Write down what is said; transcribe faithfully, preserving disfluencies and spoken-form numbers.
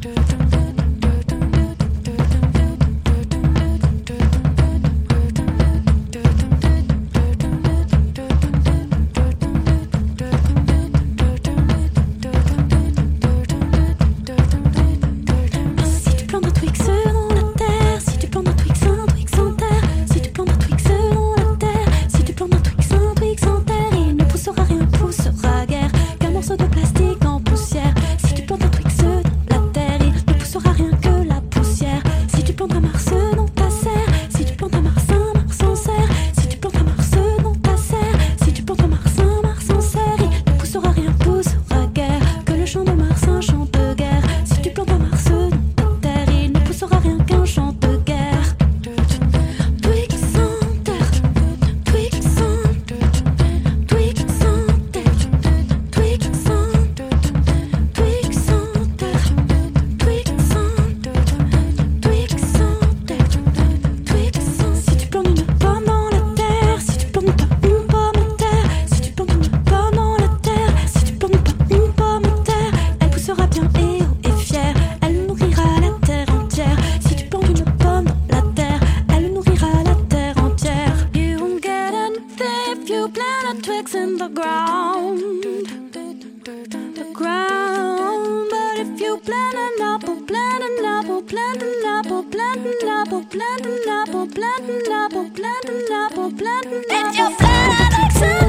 Twigs in the ground, the ground. But if you plant an apple, plant an apple, plant an apple, plant an apple, plant an apple, plant an apple, plant an apple, plant an apple, if you plant an apple.